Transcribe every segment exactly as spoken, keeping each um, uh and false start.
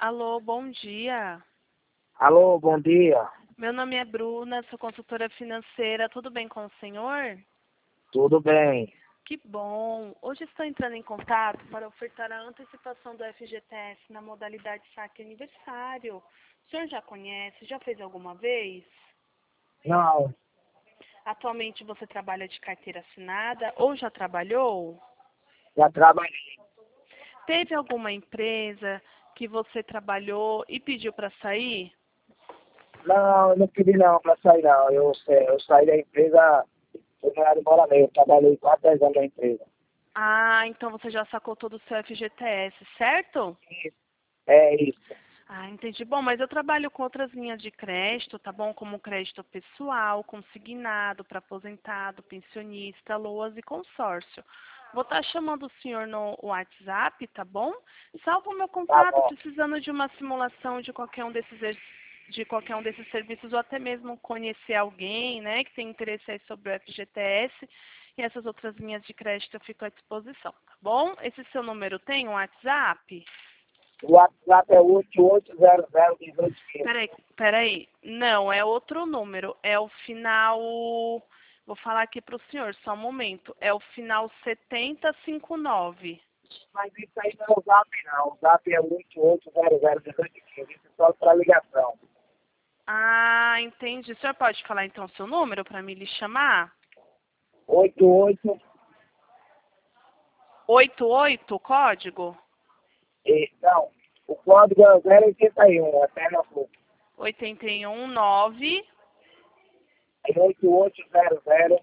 Alô, bom dia. Alô, bom dia. Meu nome é Bruna, sou consultora financeira. Tudo bem com o senhor? Tudo bem? Que bom. Hoje estou entrando em contato para ofertar a antecipação do F G T S na modalidade saque aniversário. O senhor já conhece? Já fez alguma vez? Não, Atualmente você trabalha de carteira assinada ou já trabalhou? já trabalhei. Teve alguma empresa que você trabalhou e pediu para sair? Não, eu não pedi não para sair não. Eu, eu saí da empresa, eu não era de Moura Negra, eu trabalhei quase dez anos na empresa. Ah, então você já sacou todo o seu F G T S, certo? Isso. É isso. Ah, entendi. Bom, mas eu trabalho com outras linhas de crédito, tá bom? Como crédito pessoal, consignado para aposentado, pensionista, loas e consórcio. Vou estar chamando o senhor no WhatsApp, tá bom? Salva o meu Tá contato, bom. precisando de uma simulação de qualquer um desses er- de qualquer um desses serviços ou até mesmo conhecer alguém, né, que tem interesse aí sobre o F G T S e essas outras linhas de crédito eu fico à disposição, tá bom? Esse seu número tem um WhatsApp? O WhatsApp é oito oito zero zero um oito um cinco. Peraí, peraí. Não, é outro número. É o final. Vou falar aqui para o senhor, só um momento. É o final setenta cinquenta e nove. Mas isso aí não é o Zap não. O Zap é oito oito zero zero um oito um cinco. Isso é só para ligação. Ah, entendi. O senhor pode falar então o seu número para me lhe chamar? oito oito, oitenta e oito, código? e, não, o código é zero oito um, é Pernambuco. oito um nove. É oito oito zero zero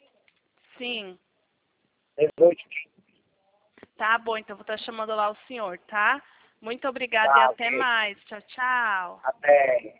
Sim. um oito um cinco. Tá bom, então vou estar chamando lá o senhor, tá? Muito obrigada e Tá, até ok. mais. Tchau, tchau. Até.